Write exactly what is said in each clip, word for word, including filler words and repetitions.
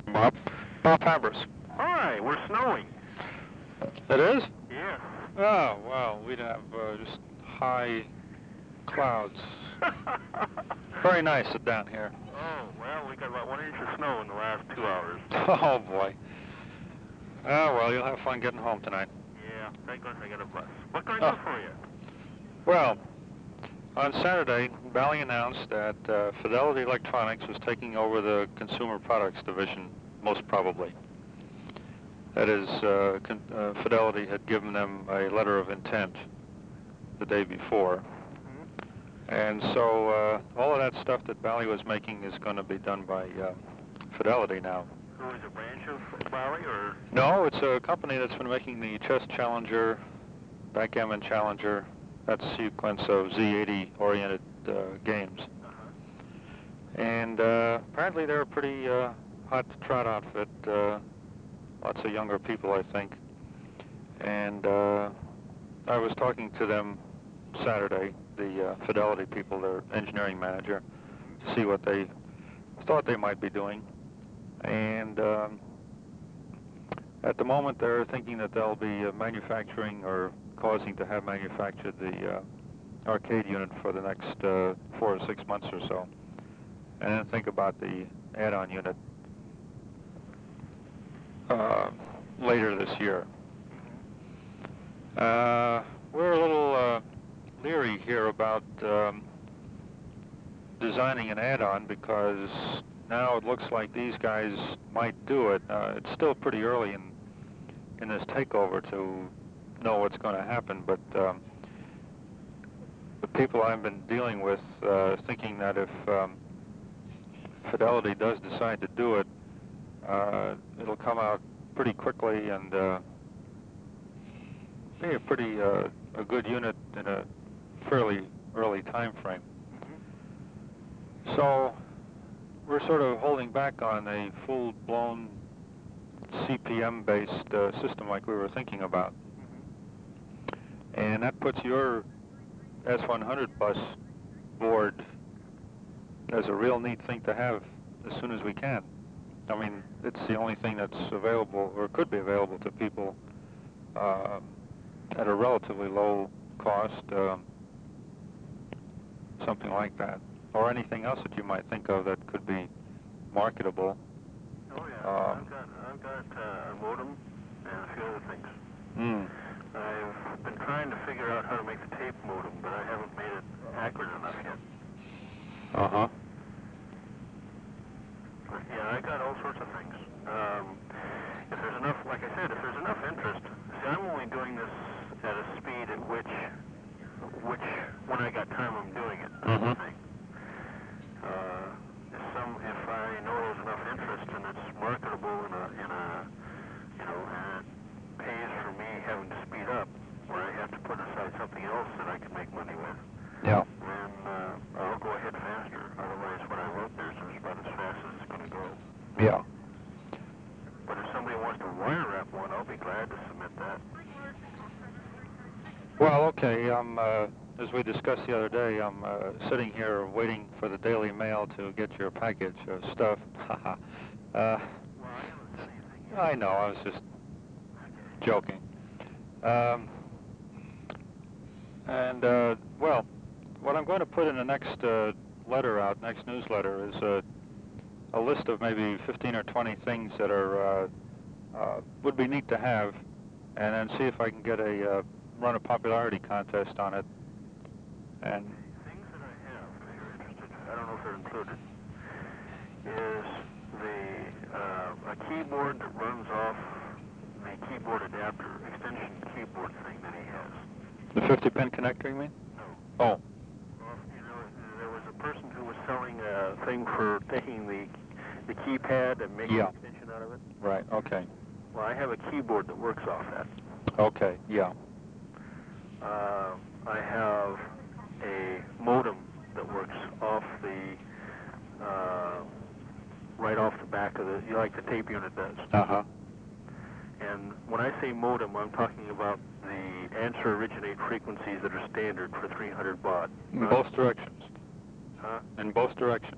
Bob. Bob Fabris. Hi, we're snowing. It is? Yes. Oh, well, we'd have uh, just high clouds. Very nice down here. Oh, well, we got about one inch of snow in the last two hours. Oh, boy. Oh, well, you'll have fun getting home tonight. Yeah, thank goodness I got a bus. What can I Oh. do for you? Well, on Saturday, Bally announced that uh, Fidelity Electronics was taking over the Consumer Products Division, most probably. That is, uh, con- uh, Fidelity had given them a letter of intent the day before. Mm-hmm. And so uh, all of that stuff that Bally was making is going to be done by uh, Fidelity now. Who is a branch of Bally, or? No, it's a company that's been making the Chess Challenger, Backgammon Challenger, that sequence of Z eighty-oriented uh, games. Uh-huh. And uh, apparently they're a pretty uh, hot trot outfit. Uh, lots of younger people, I think. And uh, I was talking to them Saturday, the uh, Fidelity people, their engineering manager, to see what they thought they might be doing. And um, at the moment, they're thinking that they'll be uh, manufacturing or causing to have manufactured the uh, arcade unit for the next uh, four or six months or so. And then think about the add-on unit uh, later this year. Uh, we're a little uh, leery here about um, designing an add-on because now it looks like these guys might do it. Uh, it's still pretty early in in this takeover to know what's going to happen, but um, the people I've been dealing with uh, thinking that if um, Fidelity does decide to do it, uh, it'll come out pretty quickly and uh, be a pretty uh, a good unit in a fairly early time frame. Mm-hmm. So we're sort of holding back on a full-blown C P M-based uh, system like we were thinking about. Mm-hmm. And that puts your S one hundred bus board as a real neat thing to have as soon as we can. I mean, it's the only thing that's available, or could be available to people uh, at a relatively low cost, um, something like that. Or anything else that you might think of that could be marketable. Oh, yeah. Um, I've got, I've got uh, a modem and a few other things. mm. I've been trying to figure out how to make the tape modem, but I haven't made it accurate enough yet. Uh-huh. But yeah, I got all sorts of things. Um, if there's enough, like I said, if there's enough interest, see, I'm only doing this at a speed at which, which, when I got time, I'm doing it. Mm-hmm. Thing. Uh, if some, if I know there's enough interest and it's marketable in a, in a, you know, and it pays for me having to speed up, where I have to put aside something else that I can make money with. Yeah. Then uh, I'll go ahead faster. Otherwise, what I wrote there is about as fast as it's going to go. Yeah. But if somebody wants to wire wrap one, I'll be glad to submit that. Well, okay. Um, uh, as we discussed the other day, I'm uh, sitting here waiting for the Daily Mail to get your package of stuff. uh, Well, I haven't done anything yet. I know. I was just joking. Um, and uh, well, what I'm going to put in the next uh, letter out, next newsletter, is a, a list of maybe fifteen or twenty things that are uh, uh, would be neat to have, and then see if I can get a uh, run a popularity contest on it. And Things that I have, if you're interested, I don't know if they're included, is the uh, a keyboard that runs off the keyboard adapter, extension keyboard thing that he has. the fifty pin connector, you mean? No. Oh. Well, you know, there was a person who was selling a thing for taking the the keypad and making Yeah. an extension out of it. Right. Okay. Well, I have a keyboard that works off that. Okay. Yeah. Uh, I have a modem that works off the, uh, right off the back of the, you like the tape unit does. Uh-huh. And when I say modem, I'm talking about the answer originate frequencies that are standard for three hundred baud. In both directions. Huh? In both directions.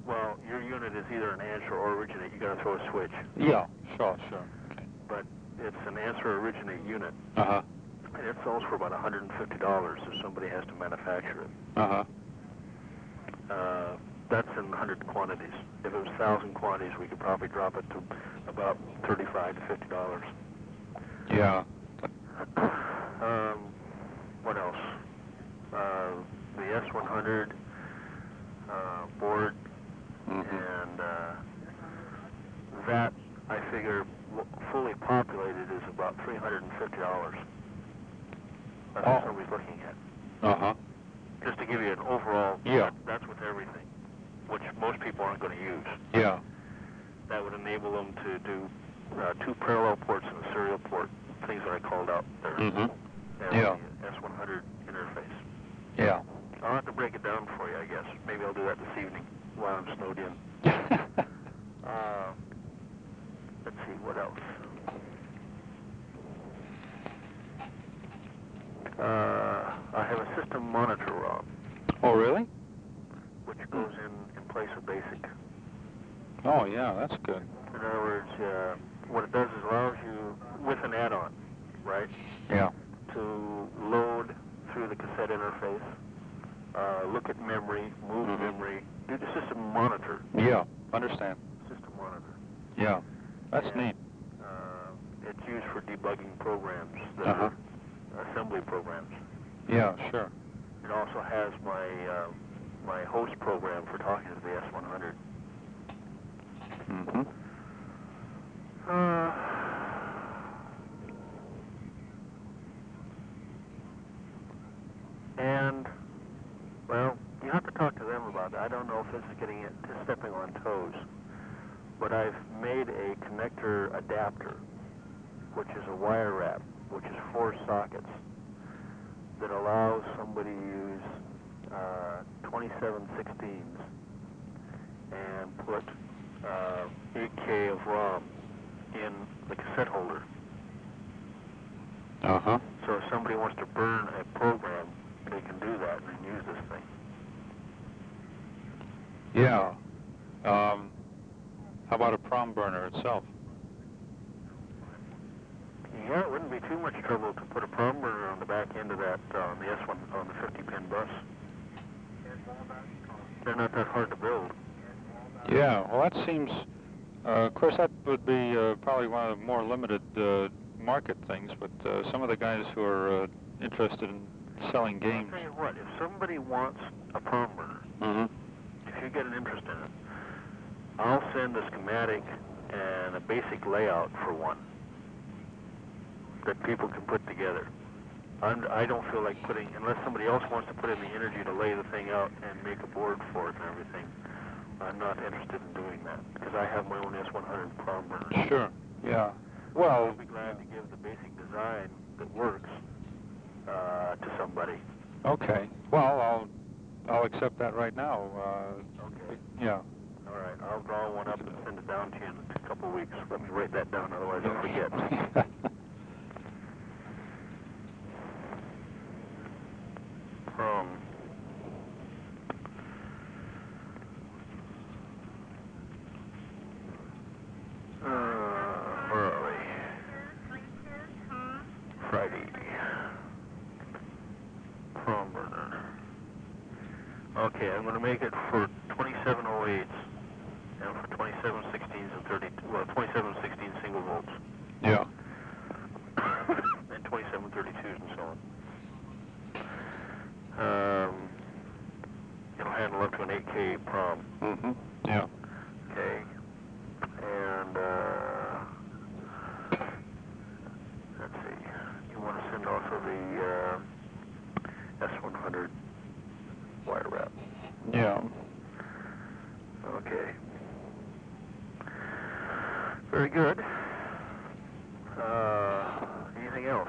Well, your unit is either an answer or originate. You got to throw a switch. Yeah, sure, sure. Okay. But it's an answer or originate unit. Uh-huh. And it sells for about one hundred fifty dollars if somebody has to manufacture it. Uh-huh. Uh, that's in one hundred quantities. If it was one thousand quantities, we could probably drop it to about thirty-five to fifty dollars. Yeah. um, what else? Uh, the S one hundred uh, board, Mm-hmm. and uh, that, I figure, fully populated is about three hundred fifty dollars. That's what Oh. somebody's looking at. Uh-huh. Just to give you an overall, Yeah. that's with everything, which most people aren't going to use. Yeah. That would enable them to do uh, two parallel ports and a serial port, things that I called out there. Mm-hmm. And Yeah. the S one hundred interface. Yeah. I'll have to break it down for you, I guess. Maybe I'll do that this evening while I'm snowed in. uh, let's see, what else? Uh, I have a system monitor ROM, Oh, really? which goes in, in place of BASIC. Oh, yeah, that's good. In other words, uh, what it does is allows you, with an add-on, right, Yeah. to load through the cassette interface, uh, look at memory, move Mhm. memory, do the system monitor. Yeah, understand. System monitor. Yeah. That's And, neat. Uh, it's used for debugging programs that Uh-huh. are assembly programs. Yeah, sure. It also has my uh, my host program for talking to the S one hundred. Mm-hmm. Uh, and, well, you have to talk to them about that. I don't know if this is getting it stepping on toes, but I've made a connector adapter, which is a wire wrap, which is four sockets, that allows somebody to use uh, twenty-seven sixteens and put uh, eight K of ROM in the cassette holder. Uh-huh. So if somebody wants to burn a program, they can do that and use this thing. Yeah. Um, how about a prom burner itself? Yeah, it wouldn't be too much trouble to put a prom burner on the back end of that, uh, on the S one, on the fifty pin bus. They're not that hard to build. Yeah, well, that seems, uh, of course, that would be uh, probably one of the more limited uh, market things, but uh, some of the guys who are uh, interested in selling games. I'll tell you what, if somebody wants a prom burner, Mm-hmm. if you get an interest in it, I'll send a schematic and a basic layout for one that people can put together. I'm, I don't feel like putting, unless somebody else wants to put in the energy to lay the thing out and make a board for it and everything, I'm not interested in doing that, because I have my own S one hundred prom burner. Sure, yeah. Well, I'll be glad to give the basic design that works uh, to somebody. okay. Well, I'll I'll accept that right now. Uh, Okay. yeah. All right, I'll draw one up and send it down to you in a couple of weeks. Let me write that down, otherwise I'll forget. Prom. Uh, where are we? Friday. Prom burner. Okay, I'm going to make it for twenty-seven oh eights and for twenty-seven sixteens and thirty, well, twenty-seven sixteen single volts. Yeah. And twenty-seven thirty-twos and so on. Um, it'll handle up to an eight K prom. Mm-hmm. Yeah. Okay. And, uh, let's see. You want to send also the uh, S one hundred wire wrap. Yeah. Okay. Very good. Uh, anything else?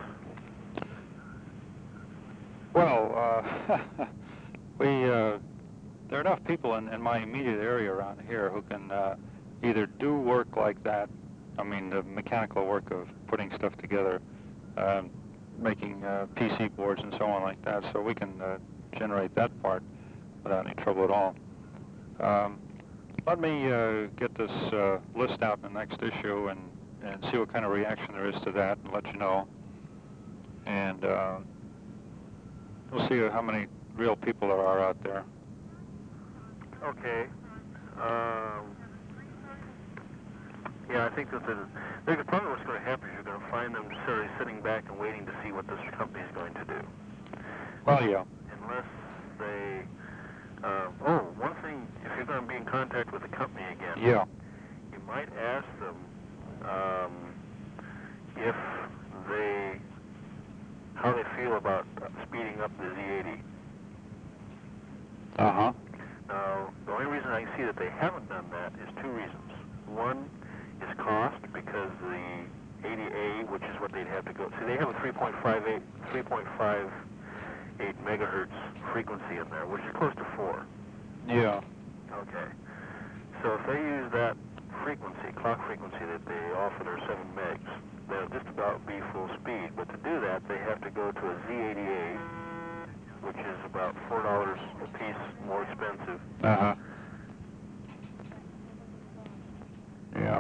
Well, uh, we uh, there are enough people in, in my immediate area around here who can uh, either do work like that. I mean, the mechanical work of putting stuff together, um, making uh, P C boards and so on like that. So we can uh, generate that part without any trouble at all. Um, let me uh, get this uh, list out in the next issue and, and see what kind of reaction there is to that and let you know. And uh, we'll see how many real people there are out there. Okay. Um, yeah, I think that the, the probably what's going to happen is you're going to find them sort of sitting back and waiting to see what this company is going to do. Well, yeah. Unless they... Uh, oh, one thing, if you're going to be in contact with the company again, Yeah. you might ask them um, if they, how they feel about speeding up the Z eighty. Uh-huh. Now, the only reason I see that they haven't done that is two reasons. One is cost, because the eighty A, which is what they'd have to go, see, they have a three point five eight megahertz frequency in there, which is close to four. Yeah. Okay. So if they use that frequency, clock frequency that they offer their seven megs, they'll just about be full speed. But to do that, they have to go to a Z eighty A, which is about four dollars a piece more expensive. Uh-huh. Yeah.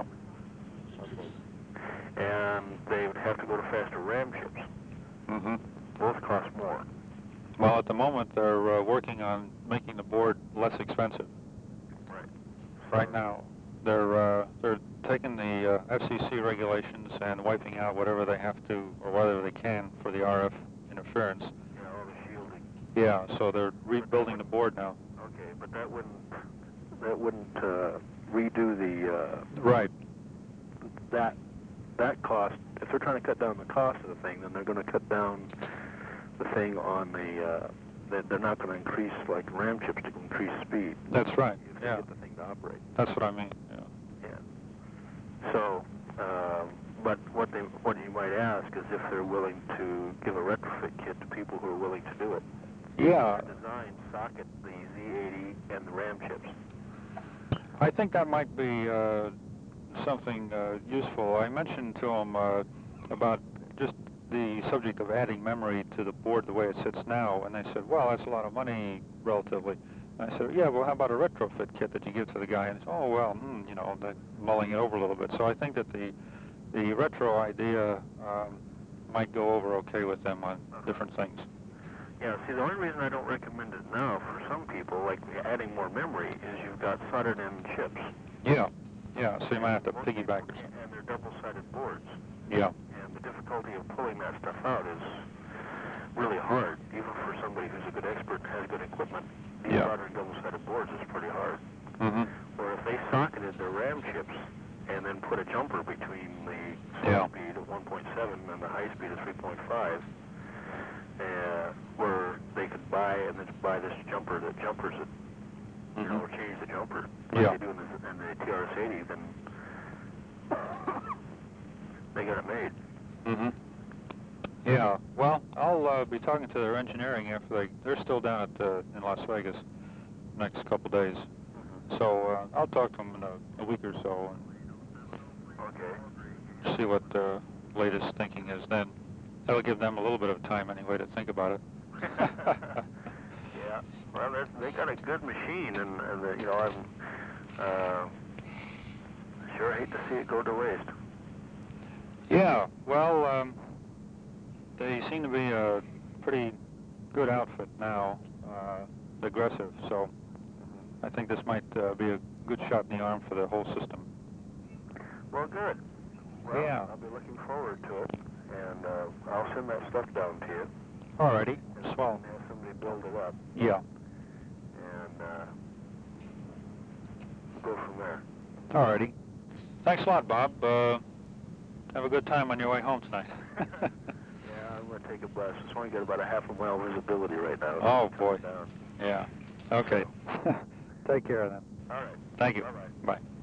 And they would have to go to faster RAM chips. Mm-hmm. Both cost more. Well, at the moment, they're uh, working on making the board less expensive. Right. Right now, they're uh, they're taking the uh, F C C regulations and wiping out whatever they have to or whatever they can for the R F interference. Yeah, all the shielding. Yeah, so they're rebuilding the board now. Okay, but that wouldn't that wouldn't uh, redo the uh, Right. that that cost. If they're trying to cut down the cost of the thing, then they're going to cut down the thing on the. Uh, they- they're not going to increase like RAM chips to increase speed. That's right. If they Yeah. get the thing to operate. That's what I mean. Yeah. Yeah. So, um, but what they what you might ask is if they're willing to give a retrofit kit to people who are willing to do it. Yeah. Design, socket the Z eighty and the RAM chips. I think that might be uh, something uh, useful. I mentioned to them uh, about just the subject of adding memory to the board the way it sits now, and they said, well, that's a lot of money relatively. And I said, yeah, well, how about a retrofit kit that you give to the guy? And he said, oh, well, hmm, you know, they're mulling it over a little bit. So I think that the the retro idea um, might go over okay with them on different things. Yeah, see, the only reason I don't recommend it now for some people, like adding more memory, is you've got soldered-in chips. Yeah, yeah, so you might have to Most piggyback. people can't- And they're double-sided boards. Yeah. And the difficulty of pulling that stuff out is really hard, even for somebody who's a good expert and has good equipment. Yeah. Soldering double-sided boards is pretty hard. Mm-hmm. Or if they socketed their RAM chips and then put a jumper between the slow Yeah. speed of one point seven and the high speed of three point five, uh, where they could buy and then buy this jumper that jumpers it, you know, or change the jumper like Yeah. they do in the, in the T R S eighty, then they got it made. Mm-hmm. Yeah. Well, I'll uh, be talking to their engineering after they they're still down at uh, in Las Vegas next couple days. So uh, I'll talk to them in a, a week or so Okay. and see what the latest thinking is then. That'll give them a little bit of time anyway to think about it. Yeah. Well, that's- they got a good machine, and, and the, you know, I'm uh, sure hate to see it go to waste. Yeah. Well, um, they seem to be a pretty good outfit now, uh, aggressive. So I think this might uh, be a good shot in the arm for the whole system. Well, good. Well, Yeah. I'll be looking forward to it, and uh, I'll send that stuff down to you. Alrighty. And Swell. have somebody build it up, Yeah. and uh, go from there. Alrighty. Thanks a lot, Bob. Uh, have a good time on your way home tonight. Yeah, I'm going to take a bus. It's only got about a half a mile visibility right now. Oh, It's boy. coming down. Yeah. Okay. Take care then. All right. Thank you. Bye-bye. Bye.